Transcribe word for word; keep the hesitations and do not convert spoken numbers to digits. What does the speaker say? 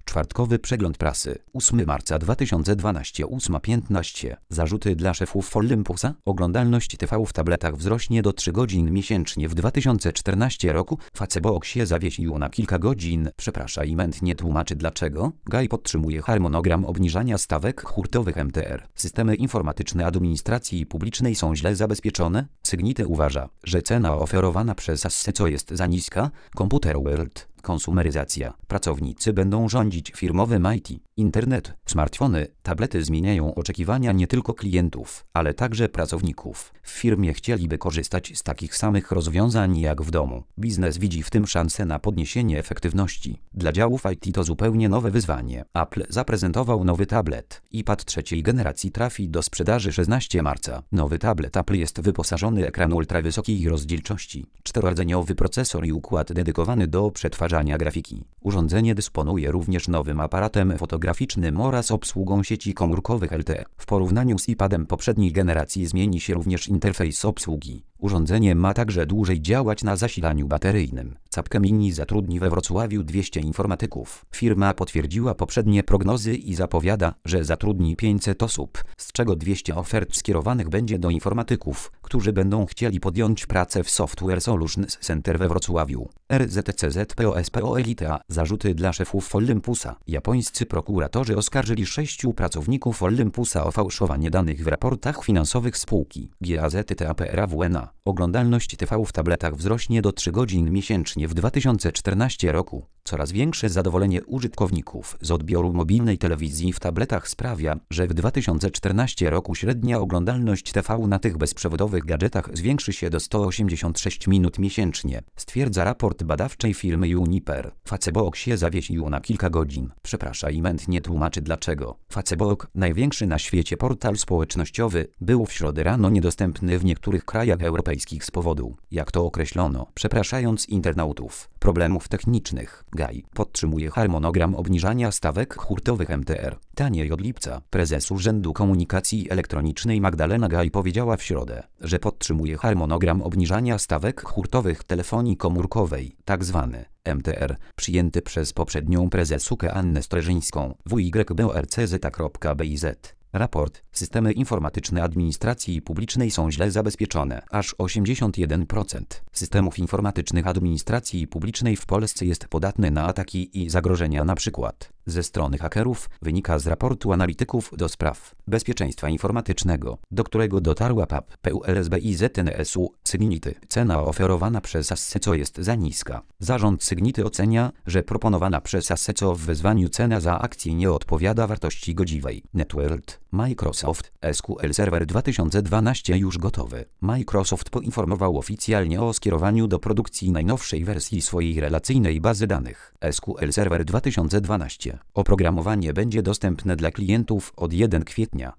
Czwartkowy przegląd prasy. ósmego marca dwa tysiące dwunastego, ósma piętnaście. Zarzuty dla szefów Olympusa. Oglądalność T V w tabletach wzrośnie do trzech godzin miesięcznie w dwa tysiące czternastym roku. Facebook się zawiesił na kilka godzin. Przeprasza i mętnie tłumaczy dlaczego. Guy podtrzymuje harmonogram obniżania stawek hurtowych M T R. Systemy informatyczne administracji publicznej są źle zabezpieczone. Sygnity uważa, że cena oferowana przez Asseco jest za niska. Computer World. Konsumeryzacja. Pracownicy będą rządzić firmowym I T. Internet, smartfony, tablety zmieniają oczekiwania nie tylko klientów, ale także pracowników. W firmie chcieliby korzystać z takich samych rozwiązań jak w domu. Biznes widzi w tym szansę na podniesienie efektywności. Dla działów I T to zupełnie nowe wyzwanie. Apple zaprezentował nowy tablet. iPad trzeciej generacji trafi do sprzedaży szesnastego marca. Nowy tablet Apple jest wyposażony ekran ultrawysokiej rozdzielczości, czterordzeniowy procesor i układ dedykowany do przetwarzania grafiki. Urządzenie dysponuje również nowym aparatem fotograficznym oraz obsługą sieci komórkowych L T E. W porównaniu z iPadem poprzedniej generacji zmieni się również interfejs obsługi. Urządzenie ma także dłużej działać na zasilaniu bateryjnym. Capgemini zatrudni we Wrocławiu dwieście informatyków. Firma potwierdziła poprzednie prognozy i zapowiada, że zatrudni pięćset osób, z czego dwieście ofert skierowanych będzie do informatyków, którzy będą chcieli podjąć pracę w Software Solutions Center we Wrocławiu. R Z C Z P O S P O Elite. Zarzuty dla szefów Olympusa. Japońscy prokuratorzy oskarżyli sześciu pracowników Olympusa o fałszowanie danych w raportach finansowych spółki. G A Z T A P R A W N A. Oglądalność T V w tabletach wzrośnie do trzech godzin miesięcznie w dwa tysiące czternastym roku. Coraz większe zadowolenie użytkowników z odbioru mobilnej telewizji w tabletach sprawia, że w dwa tysiące czternastym roku średnia oglądalność T V na tych bezprzewodowych gadżetach zwiększy się do sto osiemdziesiąt sześć minut miesięcznie, stwierdza raport badawczej firmy Uniper. Facebook się zawiesił na kilka godzin. Przeprasza i mętnie tłumaczy dlaczego. Facebook, największy na świecie portal społecznościowy, był w środę rano niedostępny w niektórych krajach europejskich z powodu, jak to określono, przepraszając internautów, problemów technicznych. Guy podtrzymuje harmonogram obniżania stawek hurtowych M T R. Taniej od lipca. Prezes Urzędu Komunikacji Elektronicznej Magdalena Guy powiedziała w środę, że podtrzymuje harmonogram obniżania stawek hurtowych telefonii komórkowej, tzw. M T R, przyjęty przez poprzednią prezeskę Annę Streżyńską, W Y B O R C Z kropka B I Z. Raport. Systemy informatyczne administracji publicznej są źle zabezpieczone. Aż osiemdziesiąt jeden procent systemów informatycznych administracji publicznej w Polsce jest podatne na ataki i zagrożenia np. ze strony hakerów, wynika z raportu analityków do spraw bezpieczeństwa informatycznego, do którego dotarła P A P P U L S B I Z N S U. Sygnity. Cena oferowana przez Asseco jest za niska. Zarząd Sygnity ocenia, że proponowana przez Asseco w wezwaniu cena za akcję nie odpowiada wartości godziwej. NetWorld. Microsoft. S Q L Server dwa tysiące dwanaście już gotowy. Microsoft poinformował oficjalnie o skierowaniu do produkcji najnowszej wersji swojej relacyjnej bazy danych S Q L Server dwa tysiące dwanaście. Oprogramowanie będzie dostępne dla klientów od pierwszego kwietnia.